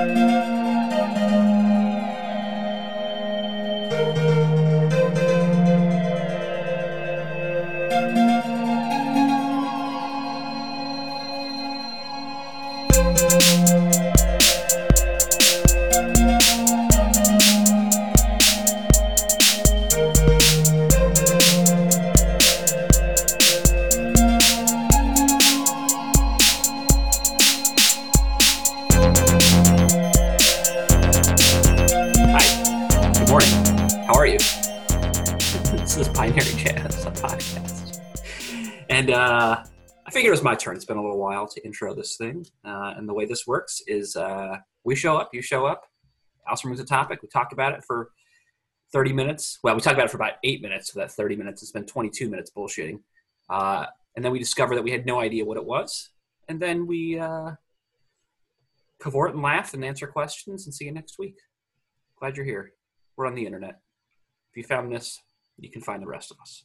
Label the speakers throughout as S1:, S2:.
S1: And I figured it was my turn. It's been a little while to intro this thing. And the way this works is we show up, you show up. Alice removes a topic. We talk about it for 30 minutes. Well, we talked about it for about 8 minutes. So that 30 minutes, it's been 22 minutes bullshitting. And then we discover that we had no idea what it was. And then we cavort and laugh and answer questions and see you next week. Glad you're here. We're on the internet. If you found this, you can find the rest of us.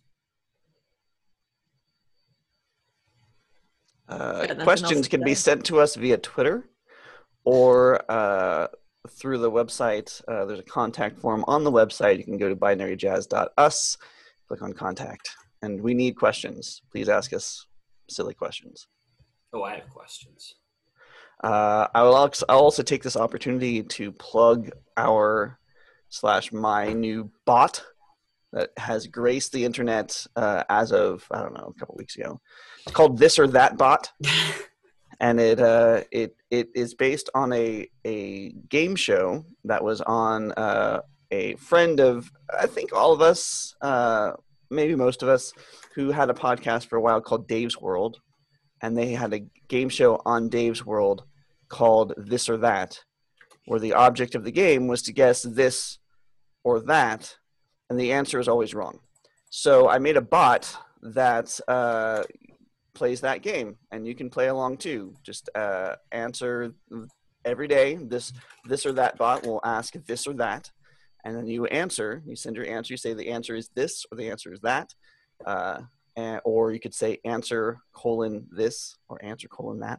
S2: Questions can be sent to us via Twitter or through the website. There's a contact form on the website. You can go to binaryjazz.us, click on contact. And we need questions. Please ask us silly questions.
S1: Oh, I have questions.
S2: I'll also take this opportunity to plug my new bot that has graced the internet as of, I don't know, a couple weeks ago. It's called This or That Bot, and it is based on a game show that was on a friend of, I think, all of us, maybe most of us, who had a podcast for a while called Dave's World, and they had a game show on Dave's World called This or That, where the object of the game was to guess this or that, and the answer is always wrong. So I made a bot that plays that game, and you can play along too. Just answer every day. This or that bot will ask this or that, and then you answer. You send your answer. You say the answer is this or the answer is that, or you could say answer : this or answer : that,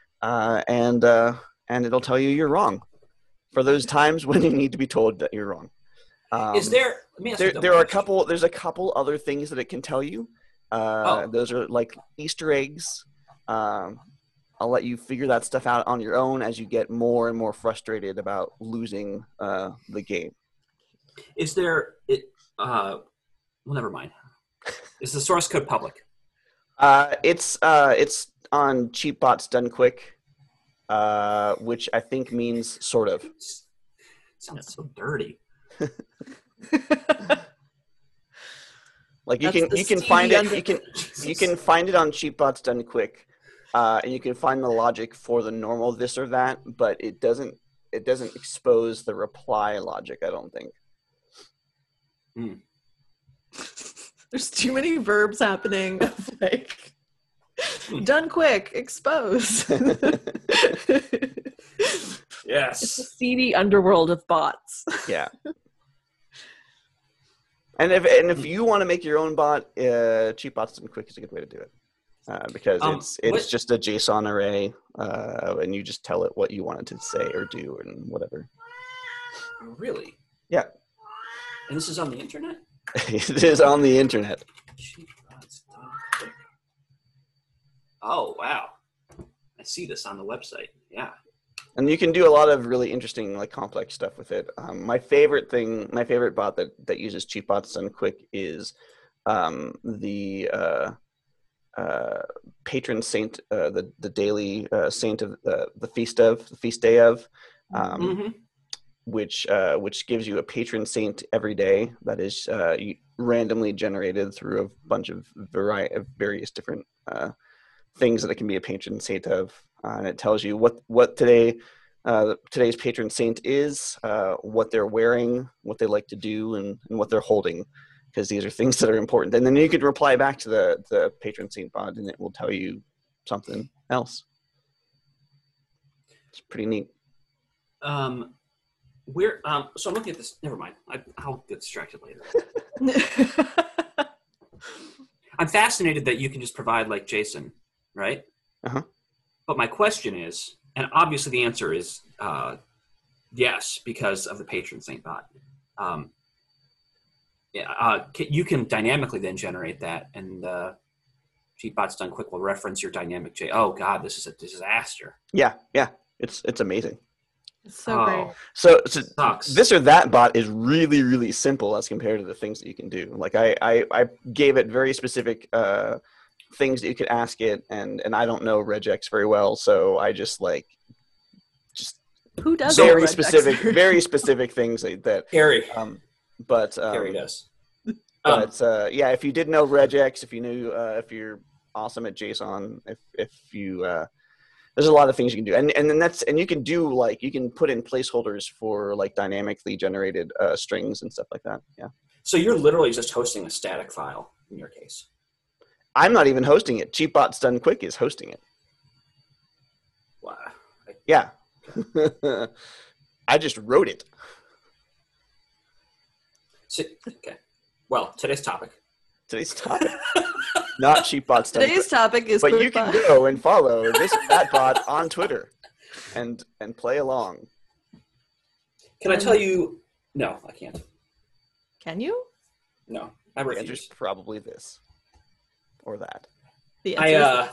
S2: and it'll tell you you're wrong for those times when you need to be told that you're wrong.
S1: Is there?
S2: There's a couple other things that it can tell you. Those are like Easter eggs. I'll let you figure that stuff out on your own as you get more and more frustrated about losing the game.
S1: Is there? Well, never mind. Is the source code public?
S2: It's on Cheapbots Done Quick, which I think means sort of.
S1: Sounds so dirty.
S2: Like you can find it. You can find it on Cheapbots Done Quick, and you can find the logic for the normal this or that, but it doesn't expose the reply logic, I don't think.
S3: There's too many verbs happening. Like done quick, expose.
S1: Yes.
S3: It's a seedy underworld of bots.
S2: Yeah. And if you want to make your own bot, Cheapbots Done Quick is a good way to do it, because it's just a JSON array, and you just tell it what you want it to say or do and whatever.
S1: Really?
S2: Yeah.
S1: And this is on the internet?
S2: It is on the internet.
S1: Cheapbots Done Quick. Oh, wow. I see this on the website. Yeah.
S2: And you can do a lot of really interesting, like, complex stuff with it. My favorite bot that uses Cheapbots Done Quick is the patron saint, the daily saint of the feast day of, which gives you a patron saint every day that is randomly generated through a bunch of various different things that it can be a patron saint of. And it tells you what today's patron saint is, what they're wearing, what they like to do, and what they're holding, because these are things that are important. And then you could reply back to the patron saint bot, and it will tell you something else. It's pretty neat.
S1: So I'm looking at this. Never mind. I'll get distracted later. I'm fascinated that you can just provide like JSON, right?
S2: Uh-huh.
S1: But my question is, and obviously the answer is Yes, because of the patron saint bot. You can dynamically then generate that, and Cheatbots Done Quick will reference your dynamic J. Oh God, this is a disaster.
S2: Yeah, it's amazing.
S3: It's so great.
S2: So
S1: Sucks.
S2: this or that bot is really, really simple as compared to the things that you can do. Like I gave it very specific things that you could ask it, and I don't know regex very well, so I just
S3: Who does
S2: very
S3: regex?
S2: very specific things that
S1: Harry.
S2: Harry
S1: does.
S2: But yeah, if you did know regex, if you knew if you're awesome at JSON, if you there's a lot of things you can do, and then you can do like you can put in placeholders for like dynamically generated strings and stuff like that. Yeah.
S1: So you're literally just hosting a static file in your case.
S2: I'm not even hosting it. Cheatbots Done Quick is hosting it.
S1: Wow.
S2: Yeah. I just wrote it.
S1: Okay. Well, today's topic.
S2: Not Cheatbots Done
S3: Today's topic is.
S2: But you can go and follow this or that bot on Twitter, and play along.
S1: Can I tell you? No, I can't.
S3: Can you?
S1: No, I
S2: The answer's
S1: refuse.
S2: probably this or that.
S3: The answer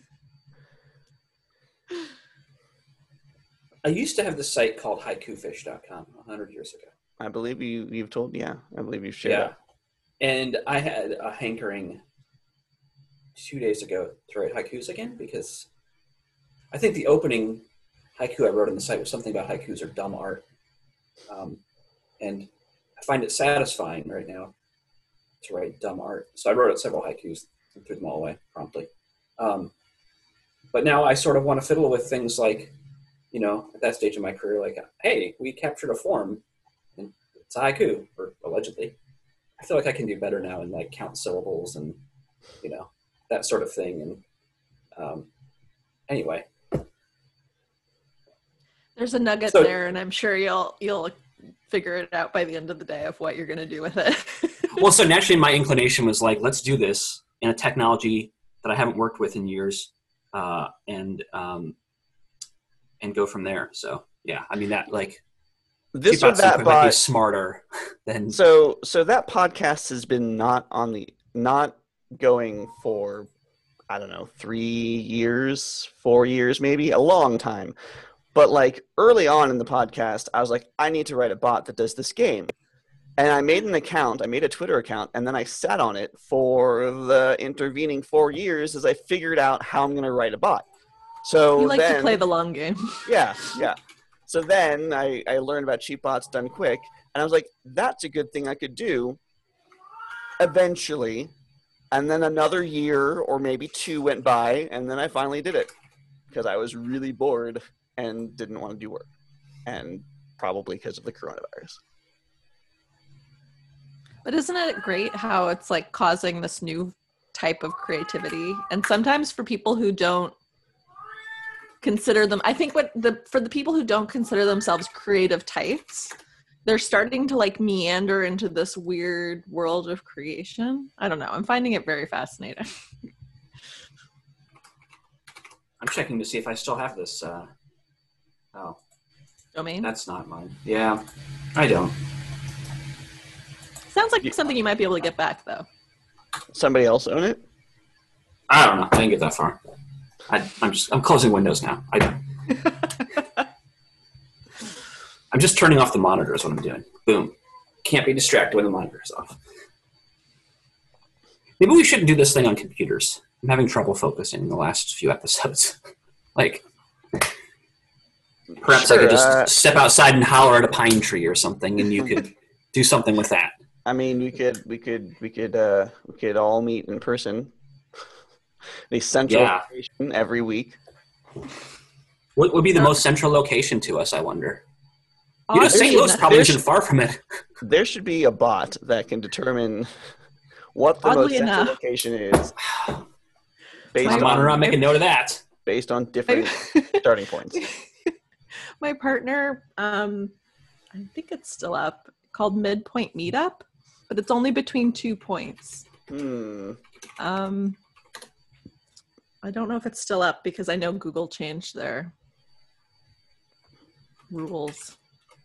S1: I used to have this site called haikufish.com 100 years ago.
S2: I believe you've told. Yeah, I believe you've shared.
S1: Yeah.
S2: That.
S1: And I had a hankering 2 days ago to write haikus again, because I think the opening haiku I wrote on the site was something about haikus are dumb art. And I find it satisfying right now to write dumb art. So I wrote several haikus and threw them all away promptly. But now I sort of want to fiddle with things like, at that stage of my career, like, hey, we captured a form and it's a haiku, or allegedly. I feel like I can do better now and like count syllables and, that sort of thing. And anyway.
S3: There's a nugget there, and I'm sure you'll figure it out by the end of the day of what you're going to do with it.
S1: Well, so naturally my inclination was like, let's do this in a technology that I haven't worked with in years, and go from there. So yeah, I mean that like
S2: This or that
S1: might be
S2: bot.
S1: smarter than
S2: So that podcast has been not going for, I don't know, 3 years, 4 years, maybe a long time. But like early on in the podcast, I was like, I need to write a bot that does this game. And I made an account, I made a Twitter account, and then I sat on it for the intervening 4 years as I figured out how I'm going to write a bot. So
S3: You like to play the long game.
S2: Yeah. So then I learned about Cheatbots Done Quick, and I was like, that's a good thing I could do eventually. And then another year or maybe 2 went by, and then I finally did it because I was really bored and didn't want to do work, and probably because of the coronavirus.
S3: But isn't it great how it's like causing this new type of creativity? And sometimes for people who don't consider them, I think for the people who don't consider themselves creative types, they're starting to like meander into this weird world of creation. I don't know. I'm finding it very fascinating.
S1: I'm checking to see if I still have this.
S3: Domain?
S1: That's not mine. Yeah, I don't.
S3: Sounds like something you might be able to get back, though.
S2: Somebody else own it?
S1: I don't know. I didn't get that far. I'm closing Windows now. I'm just turning off the monitor is what I'm doing. Boom. Can't be distracted when the monitor is off. Maybe we shouldn't do this thing on computers. I'm having trouble focusing in the last few episodes. Like, perhaps
S2: Sure,
S1: I could just step outside and holler at a pine tree or something, and you could do something with that.
S2: I mean, we could all meet in person. The central location every week.
S1: What would be the most central location to us, I wonder? St.
S3: Austin.
S1: Louis probably isn't far from it.
S2: There should be a bot that can determine what the
S3: Oddly
S2: most central
S3: enough.
S2: location is
S1: I'm around making note of that.
S2: based on different starting points.
S3: My partner, I think it's still up, called Midpoint Meetup, but it's only between 2 points. I don't know if it's still up because I know Google changed their rules.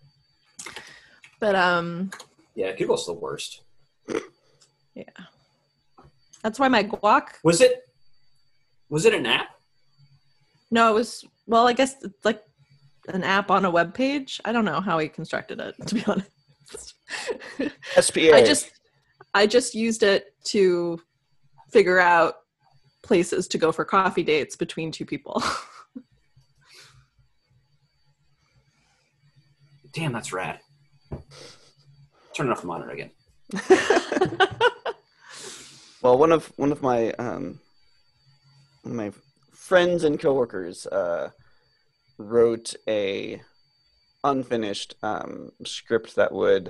S3: But
S1: Yeah, Google's the worst.
S3: yeah. That's why my guac.
S1: Was it an app?
S3: No, it was, well, I guess it's like an app on a web page. I don't know how he constructed it, to be honest.
S2: SPA.
S3: I just used it to figure out places to go for coffee dates between two people.
S2: Damn, that's rad.
S1: Turn it off the monitor again.
S2: Well, one of my friends and coworkers wrote a unfinished script that would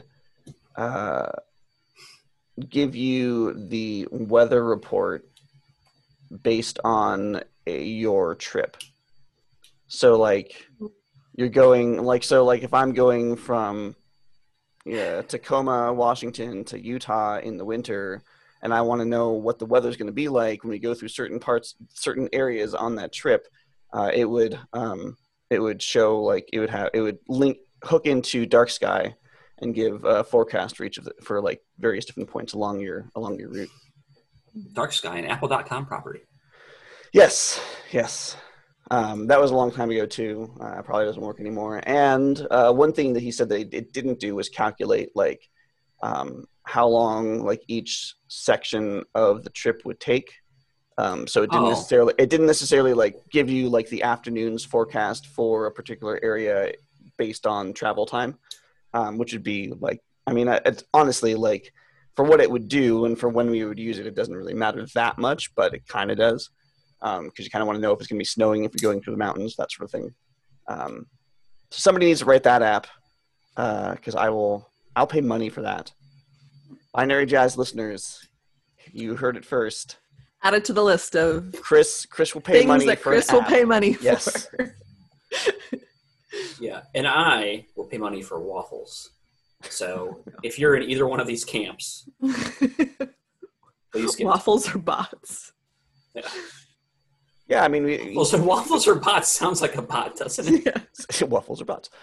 S2: give you the weather report based on your trip. So like you're going like if I'm going from Tacoma, Washington to Utah in the winter, and I want to know what the weather's going to be like when we go through certain areas on that trip, it would show like it would hook into Dark Sky and give a forecast for like various different points along your route.
S1: Dark Sky, an Apple.com property.
S2: Yes. That was a long time ago too. Probably doesn't work anymore. And one thing that he said that it didn't do was calculate like how long like each section of the trip would take. So it didn't necessarily like give you like the afternoon's forecast for a particular area based on travel time, which would be like, I mean, it's honestly like for what it would do and for when we would use it, it doesn't really matter that much, but it kind of does. Because you kind of want to know if it's going to be snowing, if you're going through the mountains, that sort of thing. So somebody needs to write that app because I'll pay money for that. Binary Jazz listeners, you heard it first.
S3: Add it to the list of
S2: Chris will pay money
S3: that
S2: for
S3: Chris
S2: an
S3: will
S2: app.
S3: pay money for.
S2: Yes.
S1: Yeah, and I will pay money for waffles. So if you're in either one of these camps, please get
S3: Waffles or bots.
S1: Yeah.
S2: Yeah, I mean,
S1: Well, so waffles or bots sounds like a bot, doesn't it?
S3: Yeah.
S2: waffles or bots.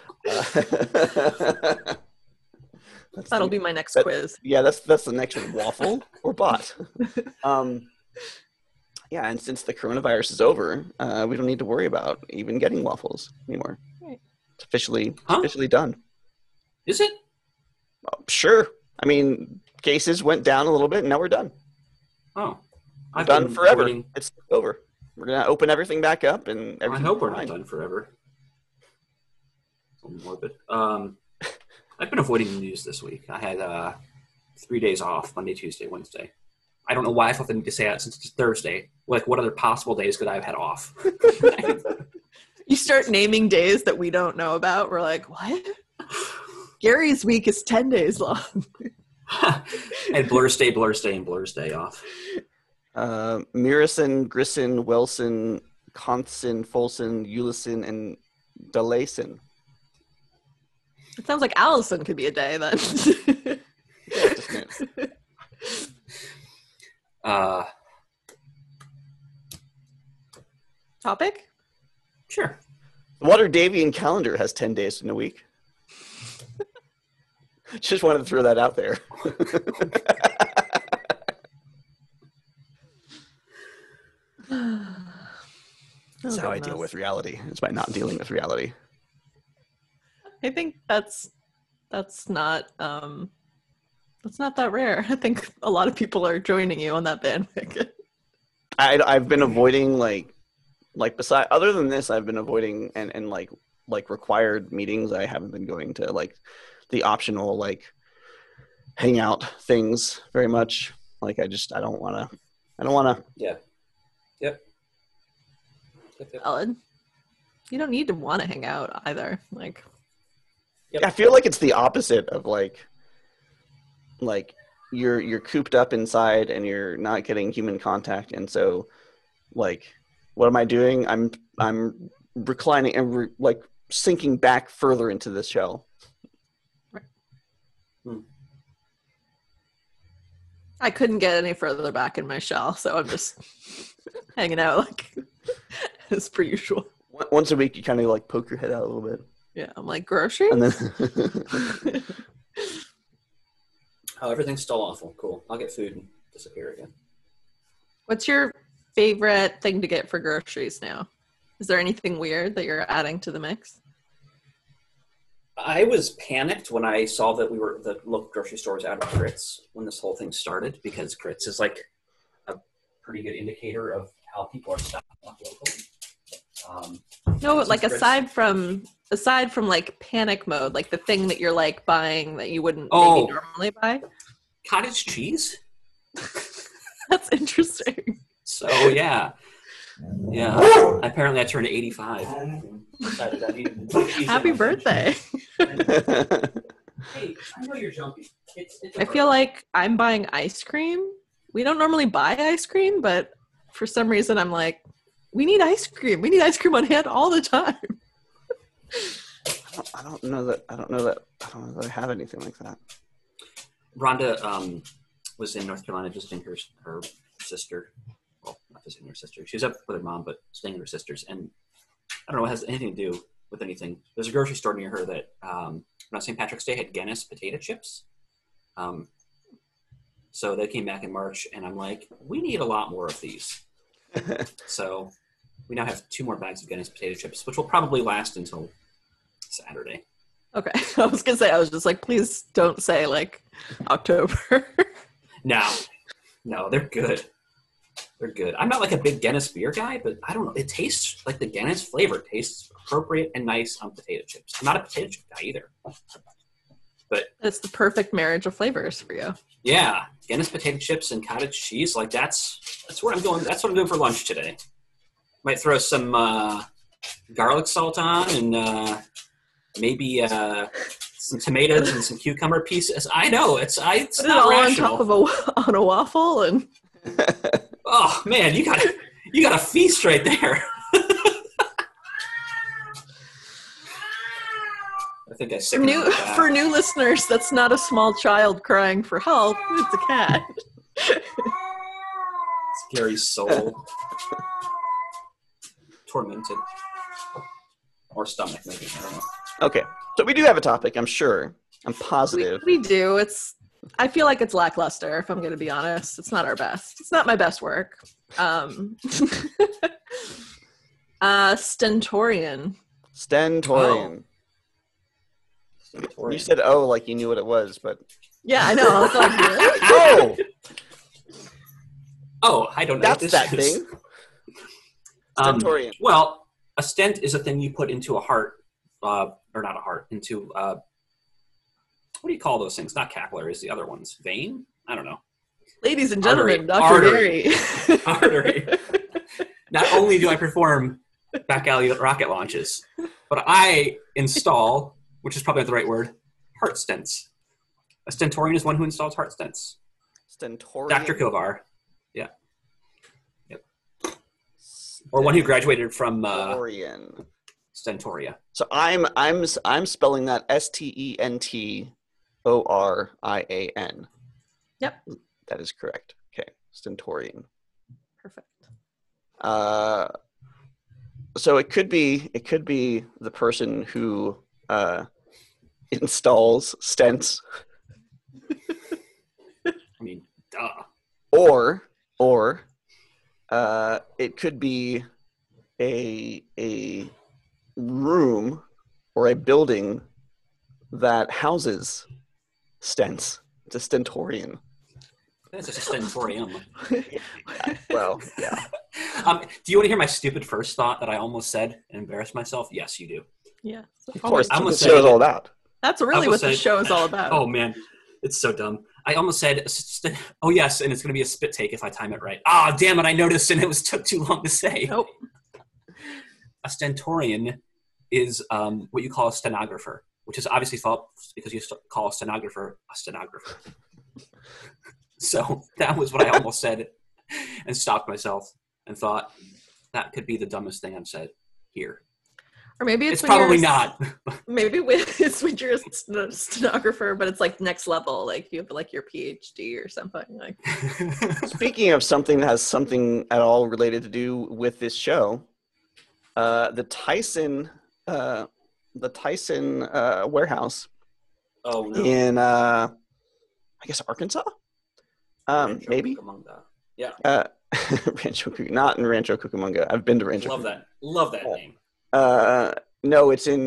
S3: That'll be my next quiz.
S2: Yeah, that's the next one. Waffle or bot. Yeah, and since the coronavirus is over, we don't need to worry about even getting waffles anymore.
S3: Right.
S2: It's officially done.
S1: Is it?
S2: Sure. I mean, cases went down a little bit, and now we're done.
S1: Oh,
S2: We're done forever. It's over. We're gonna open everything back up, and
S1: I hope we're
S2: fine.
S1: not done forever. It's a little morbid. I've been avoiding the news this week. I had 3 days off: Monday, Tuesday, Wednesday. I don't know why I felt the need to say that since it's Thursday. Like, what other possible days could I have had off?
S3: You start naming days that we don't know about. We're like, what? Gary's week is 10 days long.
S1: I had Blur's Day, and Blur's Day off.
S2: Mirison, Grisson, Wilson, Conson, Folson, Ulison, and Delason.
S3: It sounds like Allison could be a day then.
S2: Yeah, just minutes.
S3: Topic?
S1: Sure.
S2: The Waterdavian calendar has 10 days in a week. Just wanted to throw that out there. That's how I deal with reality. It's by not dealing with reality.
S3: I think that's not that rare. I think a lot of people are joining you on that bandwagon.
S2: I've been avoiding like beside other than this, I've been avoiding and like required meetings. I haven't been going to like the optional like hangout things very much. Like I don't want to.
S1: Yeah. Yep.
S3: Valid. You don't need to want to hang out either. Like,
S1: Yep.
S2: I feel like it's the opposite of like you're cooped up inside and you're not getting human contact, and so like what am I doing? I'm reclining and like sinking back further into this shell.
S3: I couldn't get any further back in my shell, so I'm just hanging out like as per usual.
S2: Once a week, you kind of like poke your head out a little bit.
S3: Yeah, I'm like, groceries?
S2: And then
S1: Oh, everything's still awful. Cool. I'll get food and disappear again.
S3: What's your favorite thing to get for groceries now? Is there anything weird that you're adding to the mix?
S1: I was panicked when I saw that the local grocery store was out of grits when this whole thing started, because grits is like a pretty good indicator of how people are stocking up locally.
S3: No, like
S1: grits.
S3: aside from like panic mode, like the thing that you're like buying that you wouldn't maybe normally buy.
S1: Cottage cheese.
S3: That's interesting.
S1: So yeah. Apparently, I turned 85. Decided I needed to
S3: Happy birthday!
S1: Hey, I know you're jumpy.
S3: I feel like I'm buying ice cream. We don't normally buy ice cream, but for some reason, I'm like, we need ice cream. We need ice cream on hand all the time.
S2: I don't know that I have anything like that.
S1: Rhonda was in North Carolina visiting her sister. Well, not visiting her sister. She was up with her mom, but staying with her sisters. And I don't know, it has anything to do with anything. There's a grocery store near her that, on St. Patrick's Day, had Guinness potato chips. So they came back in March, and I'm like, we need a lot more of these. So we now have 2 more bags of Guinness potato chips, which will probably last until Saturday.
S3: Okay. I was going to say, I was just like, please don't say like October.
S1: No, they're good. They're good. I'm not like a big Guinness beer guy, but I don't know. It tastes like the Guinness flavor. It tastes appropriate and nice on potato chips. I'm not a potato chip guy either. But
S3: it's the perfect marriage of flavors for you.
S1: Yeah. Guinness potato chips and cottage cheese. Like that's where I'm going. That's what I'm doing for lunch today. Might throw some garlic salt on and maybe some tomatoes and some cucumber pieces. I know it's
S3: Put
S1: not
S3: it all
S1: rational.
S3: on top of a waffle and
S1: Oh man, you got a feast right there. I think I
S3: for new listeners, that's not a small child crying for help. It's a cat.
S1: Scary soul. Tormented. Or stomach, maybe. I don't know.
S2: Okay, so we do have a topic, I'm sure. I'm positive.
S3: We do. I feel like it's lackluster, if I'm going to be honest. It's not our best. It's not my best work. Stentorian.
S2: Stentorian.
S1: Oh.
S2: You said "oh" like you knew what it was, but
S3: Yeah, I know. I was like, really?
S2: oh,
S1: I don't know.
S2: that's
S1: what this
S2: that
S1: is.
S2: thing. Stentorian.
S1: Well, a stent is a thing you put into a heart, or not a heart, into what do you call those things? Not capillaries, the other ones. Vein? I don't know.
S3: Ladies and gentlemen, Dr.
S1: Artery.
S3: Berry.
S1: Artery. Not only do I perform back alley rocket launches, but I install, which is probably not the right word, heart stents. A stentorian is one who installs heart stents.
S2: Stentorian.
S1: Dr. Kovar. Yeah. Yep. Or one who graduated from
S2: Stentorian.
S1: Stentoria.
S2: So I'm spelling that Stentorian.
S3: Yep.
S2: That is correct. Okay, Stentorian.
S3: Perfect.
S2: So it could be the person who installs stents,
S1: I mean, duh.
S2: or it could be a room or a building that houses stents. It's a stentorian.
S1: That's just a stentorium.
S2: Well, yeah.
S1: Do you want to hear my stupid first thought that I almost said and embarrassed myself? Yes, you do.
S3: Yeah.
S2: Of course,
S1: I
S2: that's what
S1: almost
S2: the show is
S1: said-
S2: all about.
S3: That's really what the show is all about.
S1: Oh, man. It's so dumb. I almost said, oh, yes, and it's going to be a spit take if I time it right. Ah, damn it, I noticed, and it took too long to say.
S3: Nope.
S1: A stentorian is what you call a stenographer, which is obviously false because you call a stenographer a stenographer. So that was what I almost said and stopped myself and thought that could be the dumbest thing I've said here.
S3: Or maybe
S1: It's
S3: when
S1: probably
S3: you're
S1: not.
S3: Maybe it's when you're a stenographer, but it's like next level. Like you have like your PhD or something. Like
S2: Speaking of something that has something at all related to do with this show, the Tyson warehouse
S1: Oh, no.
S2: in I guess Arkansas.
S1: Rancho
S2: Maybe.
S1: Cucamonga. Yeah,
S2: Not in Rancho Cucamonga. I've been to Rancho.
S1: love that. Love that name.
S2: No, it's in.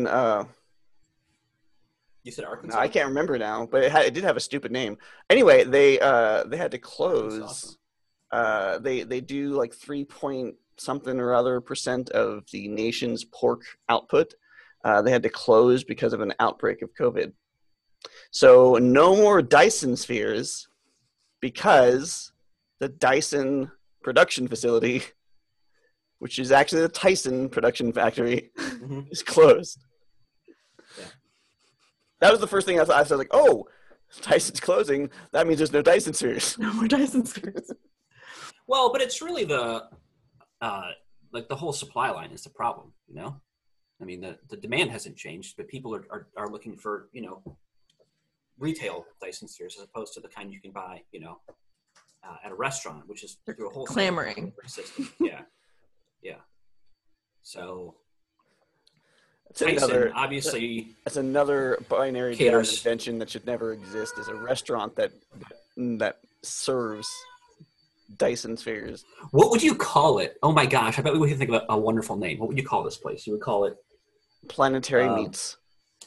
S1: You said Arkansas.
S2: I can't remember now, but it did have a stupid name. Anyway, they had to close. They do like 3 point something or other % of the nation's pork output. They had to close because of an outbreak of COVID. So no more Dyson spheres because the Dyson production facility, which is actually the Tyson production factory, is closed.
S1: Yeah.
S2: That was the first thing I thought. I was like, oh, Dyson's closing. That means there's no Dyson spheres.
S3: No more Dyson spheres.
S1: Well, but it's really the whole supply line is the problem, you know? I mean, the demand hasn't changed, but people are looking for, you know, retail Dyson spheres as opposed to the kind you can buy, you know, at a restaurant, which is through a whole
S3: clamoring
S1: system. Yeah. Yeah. So
S2: That's
S1: Tyson, obviously,
S2: that's another binary
S1: caters.
S2: invention that should never exist, is a restaurant that serves Dyson spheres.
S1: What would you call it? Oh my gosh, I bet we could think of a wonderful name. What would you call this place? You would call it
S2: Planetary Meats.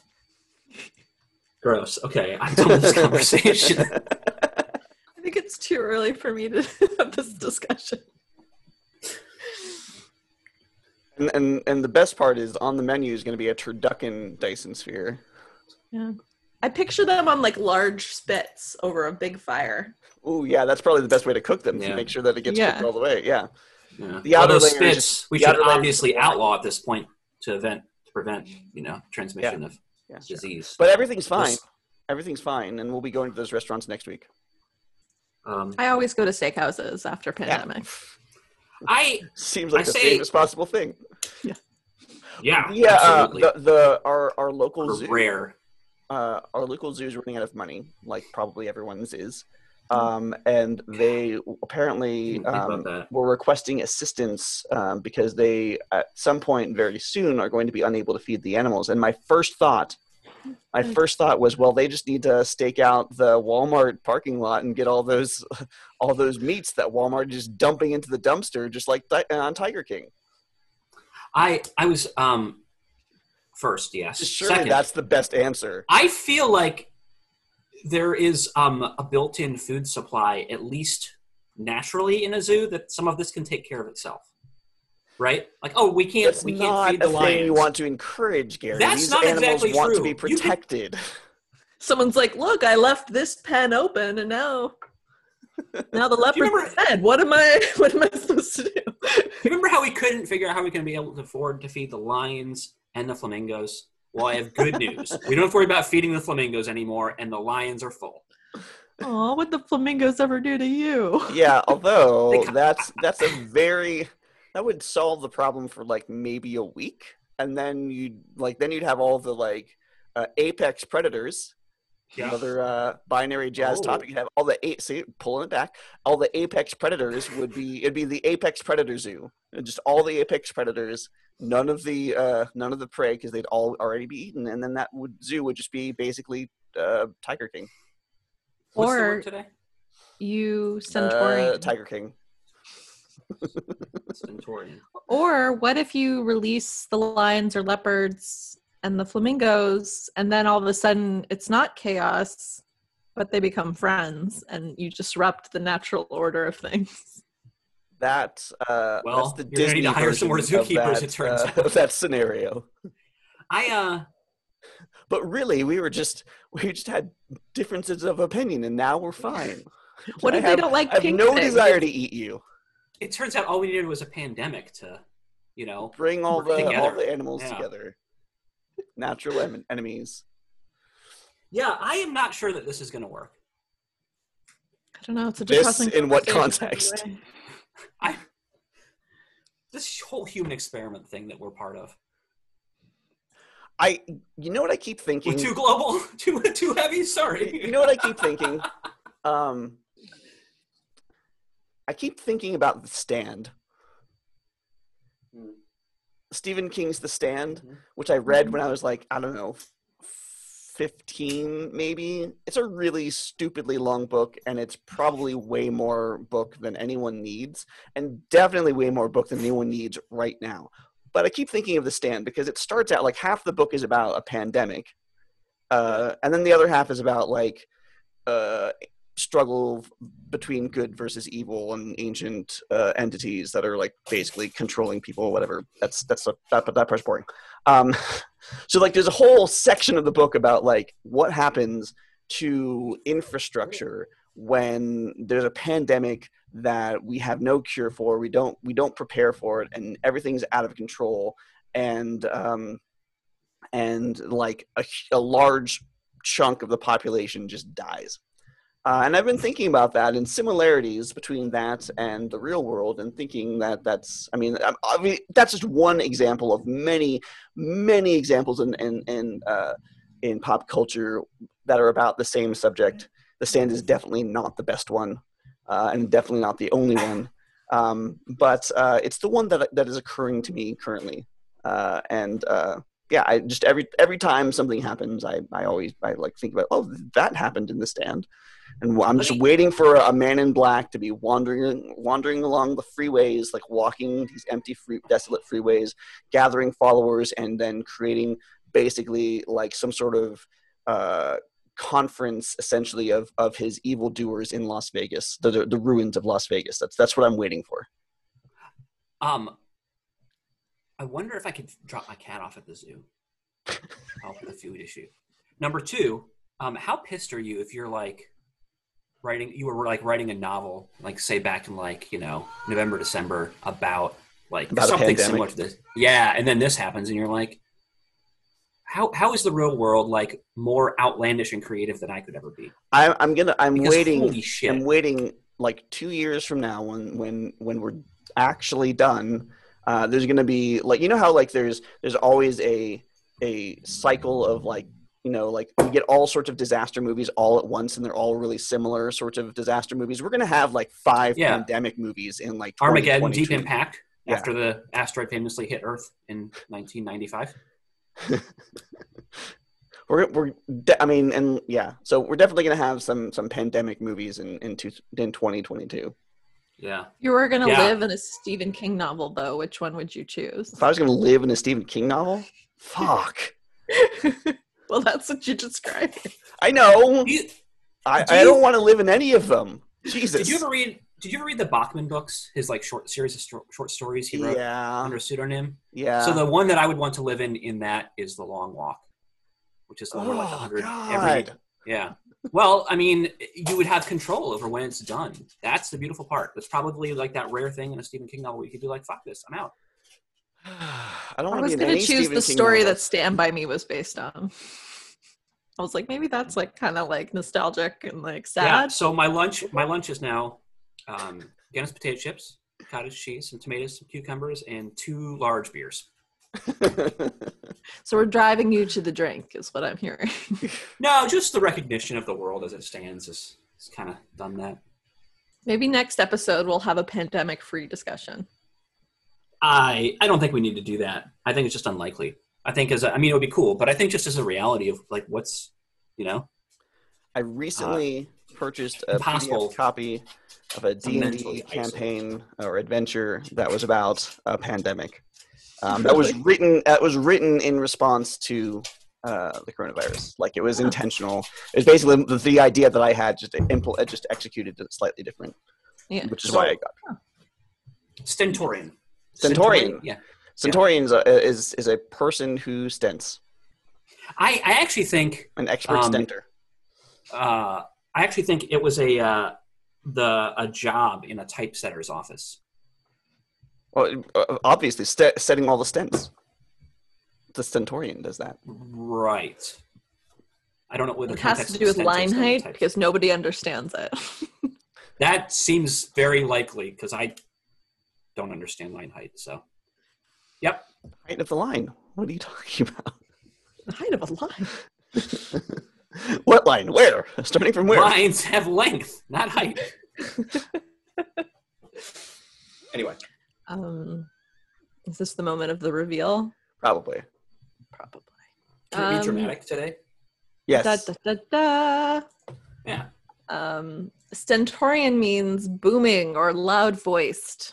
S1: Gross. Okay, I'm done with this conversation.
S3: I think it's too early for me to have this discussion.
S2: And the best part is on the menu is going to be a turducken Dyson sphere.
S3: Yeah. I picture them on like large spits over a big fire.
S2: Oh yeah, that's probably the best way to cook them to make sure that it gets cooked all the way. Yeah. The outer
S1: those
S2: layer
S1: spits we should obviously outlaw at this point to prevent, you know, transmission of disease.
S2: But everything's fine. Everything's fine, and we'll be going to those restaurants next week.
S3: I always go to steakhouses after pandemic.
S2: Seems like the safest possible thing.
S1: Yeah.
S2: Absolutely. Our local zoo.
S1: Rare.
S2: Our local zoo is running out of money, like probably everyone's is. And they apparently were requesting assistance because they, at some point very soon, are going to be unable to feed the animals. And my first thought was, well, they just need to stake out the Walmart parking lot and get all those meats that Walmart is just dumping into the dumpster, just like on Tiger King.
S1: I was first, yes.
S2: Surely
S1: Second,
S2: that's the best answer.
S1: I feel like there is a built-in food supply, at least naturally, in a zoo, that some of this can take care of itself. Right? Like, oh, we can't feed the lions. That's not a thing
S2: you want to encourage, Gary.
S1: That's
S2: These
S1: not
S2: animals
S1: exactly
S2: want
S1: true.
S2: to be protected.
S3: Someone's like, look, I left this pen open, and now the leopard's dead. What am I supposed to do?
S1: You remember how we couldn't figure out how we can be able to afford to feed the lions and the flamingos? Well, I have good news. We don't have to worry about feeding the flamingos anymore, and the lions are full.
S3: Oh, what'd the flamingos ever do to you?
S2: Yeah, although that would solve the problem for like maybe a week, and then you'd have all the apex predators. Yeah. Another binary jazz topic. You'd have all the pulling it back. All the apex predators it'd be the apex predator zoo. Just all the apex predators, none of the prey, because they'd all already be eaten, and then that zoo would just be basically Tiger King.
S1: What's the word today?
S3: You Centaurian.
S2: Tiger King.
S1: Centaurian.
S3: Or what if you release the lions or leopards and the flamingos, and then all of a sudden it's not chaos, but they become friends, and you disrupt the natural order of things.
S2: That's the Disney
S1: need to hire some more zookeepers. It turns out
S2: of that scenario.
S1: But
S2: really, we just had differences of opinion, and now we're fine.
S3: What if they don't like pink?
S2: I have no desire to eat you.
S1: It turns out all we needed was a pandemic to,
S2: bring all the animals together. Natural enemies.
S1: Yeah, I am not sure that this is going to work.
S3: I don't know. It's a depressing.
S2: In what context?
S1: This whole human experiment thing that we're part of.
S2: You know what I keep thinking?
S1: We're too global, too heavy. Sorry.
S2: You know what I keep thinking? I keep thinking about The Stand. Stephen King's The Stand, which I read when I was like, I don't know, 15 maybe. It's a really stupidly long book, and it's probably way more book than anyone needs, and definitely way more book than anyone needs right now. But I keep thinking of The Stand because it starts out like half the book is about a pandemic, and then the other half is about like struggle between good versus evil and ancient entities that are like basically controlling people or whatever. That part's boring. So like there's a whole section of the book about like what happens to infrastructure when there's a pandemic that we have no cure for, we don't prepare for it, and everything's out of control, and like a large chunk of the population just dies. And I've been thinking about that and similarities between that and the real world, and thinking that that's just one example of many, many examples in pop culture that are about the same subject. The Stand is definitely not the best one, and definitely not the only one. But it's the one that is occurring to me currently. Yeah, I just every time something happens, I like think about, oh, that happened in The Stand. And I'm just waiting for a man in black to be wandering along the freeways, like walking these empty, desolate freeways, gathering followers, and then creating basically like some sort of conference, essentially, of his evildoers in Las Vegas, the ruins of Las Vegas. That's what I'm waiting for.
S1: I wonder if I could drop my cat off at the zoo. Help with the food issue. Number two, how pissed are you if you're like writing a novel, like say back in like, November, December about something similar to this. Yeah. And then this happens and you're like, how is the real world like more outlandish and creative than I could ever be?
S2: I'm waiting.
S1: Holy shit.
S2: I'm waiting like 2 years from now when we're actually done. There's going to be like, how like there's always a cycle of like, like we get all sorts of disaster movies all at once, and they're all really similar sorts of disaster movies. We're going to have like 5 pandemic movies in like
S1: Armageddon, Deep Impact, after the asteroid famously hit Earth in 1995.
S2: So we're definitely going to have some pandemic movies in 2022.
S1: Yeah.
S3: You were going to live in a Stephen King novel, though. Which one would you choose?
S2: If I was going to live in a Stephen King novel? Fuck.
S3: Well, that's what you described.
S2: I know. I don't want to live in any of them. Jesus.
S1: Did you ever read the Bachman books? His like series of short stories he wrote under a pseudonym?
S2: Yeah.
S1: So the one that I would want to live in that is The Long Walk, which is over like 100 every. Yeah. Well, I mean, you would have control over when it's done. That's the beautiful part. It's probably like that rare thing in a Stephen King novel where you could be like, fuck this, I'm out.
S2: I
S3: was going to choose the story that Stand By Me was based on. I was like, maybe that's like kind of like nostalgic and like sad.
S1: Yeah. So my lunch is now Guinness potato chips, cottage cheese, some tomatoes, some cucumbers, and 2 large beers.
S3: So we're driving you to the drink, is what I'm hearing.
S1: No, just the recognition of the world as it stands is kind of done that.
S3: Maybe next episode we'll have a pandemic-free discussion.
S1: I don't think we need to do that. I think it's just unlikely. I think it would be cool, but I think just as a reality of like what's,
S2: I recently purchased a PDF copy of a D&D campaign or adventure that was about a pandemic. That was written in response to the coronavirus. Like it was intentional. It was basically the idea that I had just executed it slightly different.
S3: Yeah.
S2: Which is why I got
S1: Stentorian.
S2: Yeah. Stentorian is a person who stents.
S1: I actually think
S2: an expert stenter.
S1: I actually think it was a job in a typesetter's office.
S2: Well, obviously, setting all the stents. The Stentorian does that.
S1: Right. I don't know what the
S3: it has to do with line height because nobody understands it.
S1: That seems very likely because I don't understand line height. So, yep.
S2: Height of the line. What are you talking about?
S3: The height of a line.
S2: What line? Where? Starting from where?
S1: Lines have length, not height. Anyway.
S3: Is this the moment of the reveal?
S2: Probably.
S1: Can it be dramatic today?
S2: Yes.
S3: Da, da, da, da.
S1: Yeah.
S3: Stentorian means booming or loud voiced.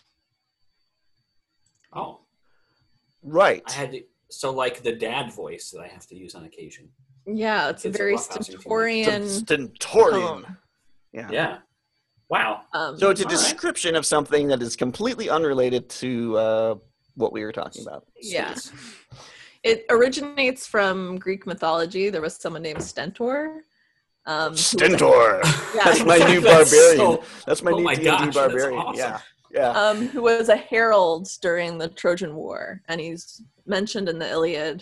S1: Oh,
S2: Right.
S1: I had to, so like the dad voice that I have to use on occasion.
S3: Yeah, it's a
S1: Kids are
S3: very
S1: roughhousing too much.
S3: Stentorian.
S2: Stentorian.
S3: tone.
S2: Yeah.
S1: Yeah. Wow.
S2: So it's a
S1: All right.
S2: description of something that is completely unrelated to what we were talking about.
S3: Yeah.
S1: Sweet.
S3: It originates from Greek mythology. There was someone named Stentor. who was a-
S2: Stentor.
S3: Yeah.
S2: That's my new
S1: That's
S2: barbarian.
S1: so-
S2: That's my
S1: oh
S2: new
S1: my
S2: D&D
S1: gosh, that's
S2: barbarian.
S1: awesome.
S2: Yeah.
S3: Who was a herald during the Trojan War, and he's mentioned in the Iliad.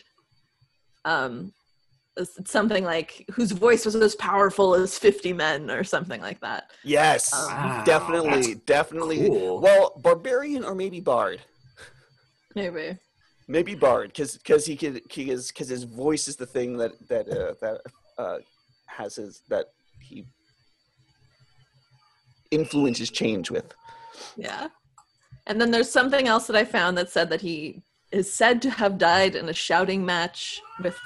S3: It's something like whose voice was as powerful as 50 men, or something like that.
S2: Yes.
S1: Wow,
S2: Definitely.
S1: that's
S2: Definitely.
S1: cool.
S2: Well, barbarian or maybe bard.
S3: Maybe.
S2: Maybe bard, because his voice is the thing that has his that he influences change with.
S3: Yeah. And then there's something else that I found that said that he is said to have died in a shouting match with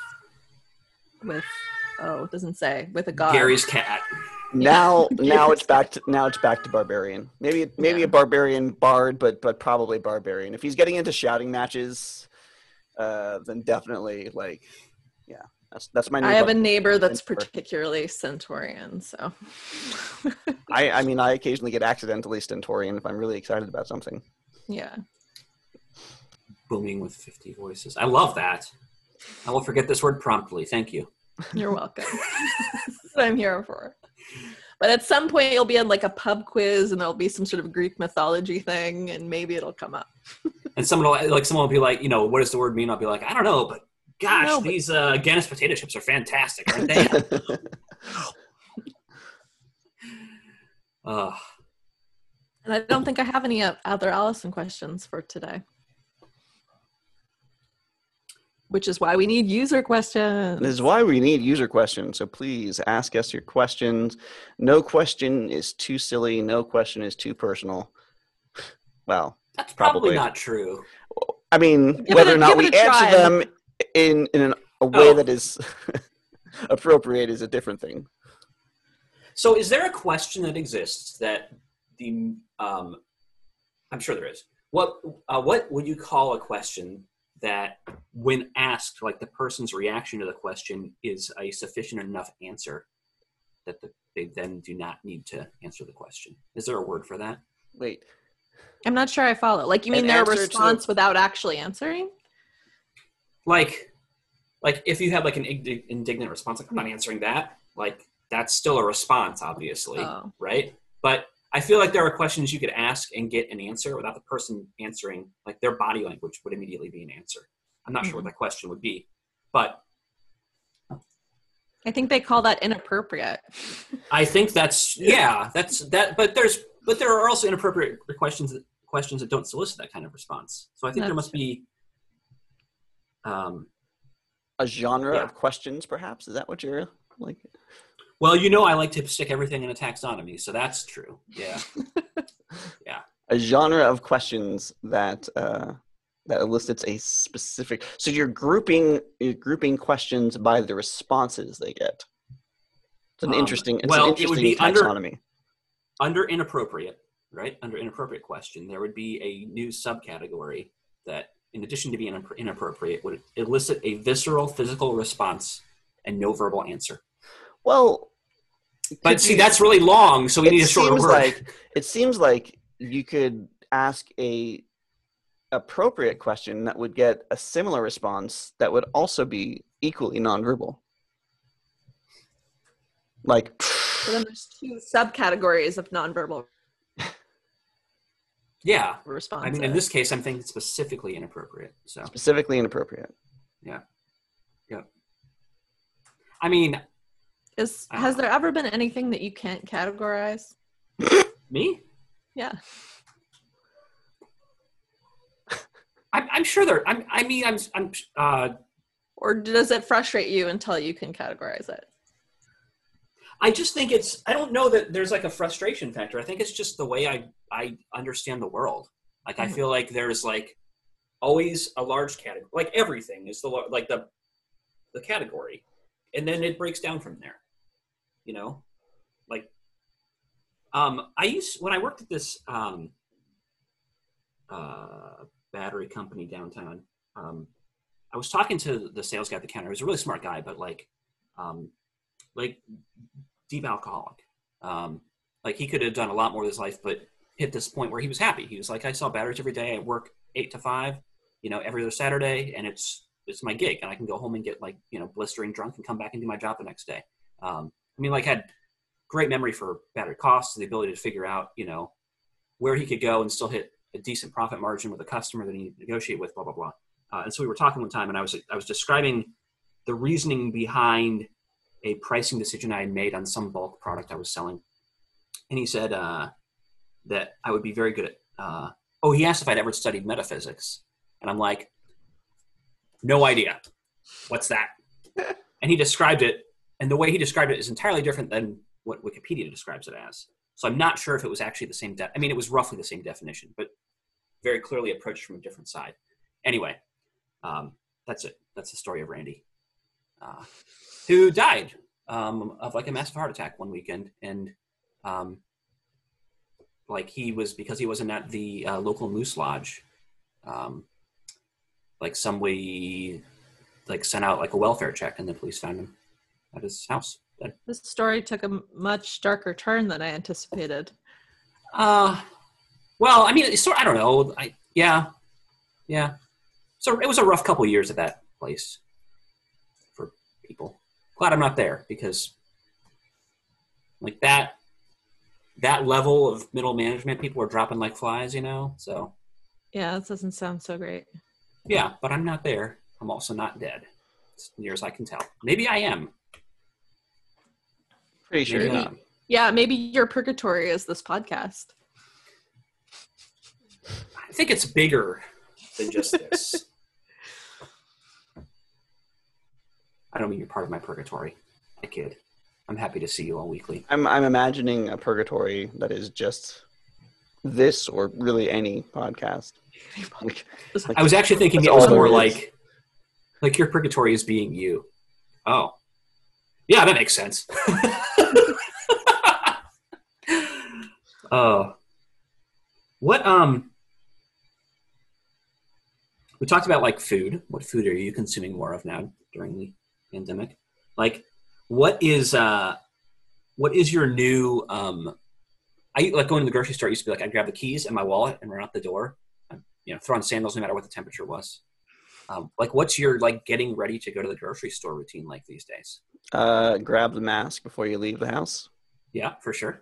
S3: it doesn't say, with a god.
S1: Gary's cat.
S2: Now it's back to barbarian. Maybe
S3: Yeah.
S2: a barbarian bard, but probably barbarian. If he's getting into shouting matches, then definitely that's my new
S3: I have a neighbor that's
S2: Centaur.
S3: particularly Centaurian, so
S2: I mean I occasionally get accidentally Stentorian if I'm really excited about something.
S3: yeah.
S1: Booming with 50 voices. I love that. I will forget this word promptly. Thank you.
S3: You're welcome. That's what I'm here for. But at some point you'll be in like a pub quiz and there'll be some sort of Greek mythology thing and maybe it'll come up.
S1: And someone will be like, what does the word mean? I'll be like, I don't know, but gosh, these Guinness potato chips are fantastic, aren't they?
S3: And I don't think I have any other Allison questions for today. Which is why we need user questions.
S2: This is why we need user questions. So please ask us your questions. No question is too silly. No question is too personal. Well,
S1: That's probably not true.
S2: I mean,
S3: Give
S2: whether
S3: it
S2: or not
S3: a
S2: we
S3: try.
S2: answer them in a way that is appropriate is a different thing.
S1: So is there a question that exists that I'm sure there is. What would you call a question that when asked, like the person's reaction to the question is a sufficient enough answer that they then do not need to answer the question? Is there a word for that?
S2: Wait.
S3: I'm not sure I follow. Like, you mean
S2: An
S3: their
S2: answer to
S3: response without actually answering?
S1: Like if you have like an indignant response, like I'm not answering that, like that's still a response, obviously, right? But I feel like there are questions you could ask and get an answer without the person answering, like their body language would immediately be an answer. I'm not sure what that question would be, but
S3: I think they call that inappropriate.
S1: I think that's that. But there are also inappropriate questions that don't solicit that kind of response. So I think there must be
S2: a genre of questions, perhaps. Is that what you're like?
S1: Well, I like to stick everything in a taxonomy, so that's true. Yeah, yeah.
S2: A genre of questions that elicits a specific. So you're grouping questions by the responses they get. It's an interesting. It's an interesting
S1: it would be
S2: taxonomy.
S1: Under inappropriate, right? Under inappropriate question, there would be a new subcategory that, in addition to being inappropriate, would elicit a visceral physical response and no verbal answer.
S2: Well,
S1: but see, that's really long, so we need a shorter word.
S2: It seems like you could ask a appropriate question that would get a similar response that would also be equally nonverbal. Like,
S3: So then there's two subcategories of nonverbal
S1: yeah.
S3: responses.
S1: I mean, in this case, I'm thinking specifically inappropriate. So
S2: specifically inappropriate.
S1: Yeah. Yeah. I mean,
S3: has there ever been anything that you can't categorize?
S1: Me?
S3: Yeah.
S1: I'm sure there.
S3: Or does it frustrate you until you can categorize it?
S1: I just think I don't know that there's like a frustration factor. I think it's just the way I understand the world. Like, I feel like there's like always a large category, like everything is the category. and then it breaks down from there. You know, like when I worked at this battery company downtown, I was talking to the sales guy at the counter. He was a really smart guy, but like deep alcoholic. Like he could have done a lot more with his life, but hit this point where he was happy. He was like, I sell batteries every day. I work 8 to 5, you know, every other Saturday, and it's my gig, and I can go home and get like, you know, blistering drunk and come back and do my job the next day. I mean, like had great memory for battery costs, the ability to figure out, you know, where he could go and still hit a decent profit margin with a customer that he needed to negotiate with, blah, blah, blah. And so we were talking one time, and I was describing the reasoning behind a pricing decision I had made on some bulk product I was selling. And he said that I would be very good at, he asked if I'd ever studied metaphysics. And I'm like, no idea. What's that? And he described it, and the way he described it is entirely different than what Wikipedia describes it as. So I'm not sure if it was actually the same. I mean, it was roughly the same definition, but very clearly approached from a different side. Anyway, that's it. That's the story of Randy, who died of like a massive heart attack one weekend. And like because he wasn't at the local Moose Lodge, like somebody like sent out like a welfare check, and the police found him at his house.
S3: This story took a much darker turn than I anticipated.
S1: Well, I mean, I don't know. Yeah. So it was a rough couple of years at that place for people. Glad I'm not there, because like that level of middle management, people are dropping like flies, you know? So.
S3: Yeah, that doesn't sound so great.
S1: Yeah, but I'm not there. I'm also not dead, as near as I can tell. Maybe I am.
S2: Pretty sure.
S3: Maybe your purgatory is this podcast.
S1: I think it's bigger than just this. I don't mean you're part of my purgatory. I kid. I'm happy to see you all weekly.
S2: I'm imagining a purgatory that is just this, or really any podcast.
S1: I was actually thinking it was more like your purgatory is being you. Oh. Yeah, that makes sense. What we talked about like food. What food are you consuming more of now during the pandemic? Like what is your new I like going to the grocery store. It used to be like I'd grab the keys and my wallet and run out the door. You know, throw on sandals no matter what the temperature was. Like what's your like getting ready to go to the grocery store routine like these days?
S2: Grab the mask before you leave the house.
S1: Yeah, for sure.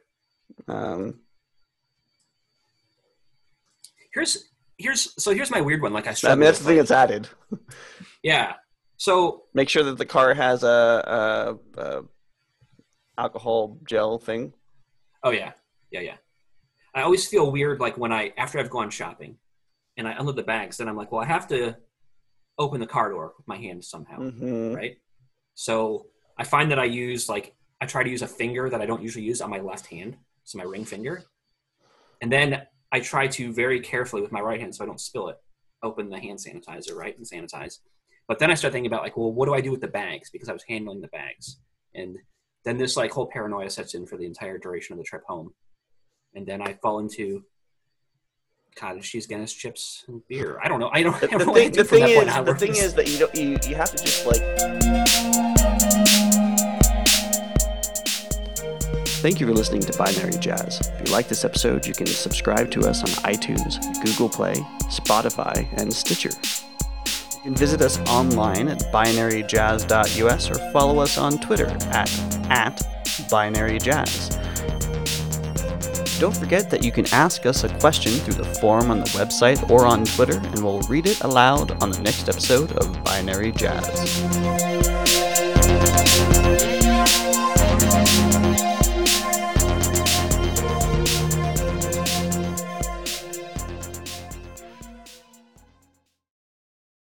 S1: Here's my weird one. Like
S2: that's the thing that's added.
S1: Yeah. So
S2: make sure that the car has a alcohol gel thing.
S1: Oh yeah. I always feel weird like when after I've gone shopping and I unload the bags, then I'm like, well, I have to open the car door with my hand somehow, right? So I find that I try to use a finger that I don't usually use on my left hand, so my ring finger. And then I try to very carefully with my right hand, so I don't spill it, open the hand sanitizer, right, and sanitize. But then I start thinking about like, well, what do I do with the bags? Because I was handling the bags. And then this like whole paranoia sets in for the entire duration of the trip home. And then I fall into cottage cheese, Guinness, chips, and beer. I don't know. The
S2: thing is that you have to just like. Thank you for listening to Binary Jazz. If you like this episode, you can subscribe to us on iTunes, Google Play, Spotify, and Stitcher. You can visit us online at binaryjazz.us or follow us on Twitter at binaryjazz. Don't forget that you can ask us a question through the form on the website or on Twitter, and we'll read it aloud on the next episode of Binary Jazz.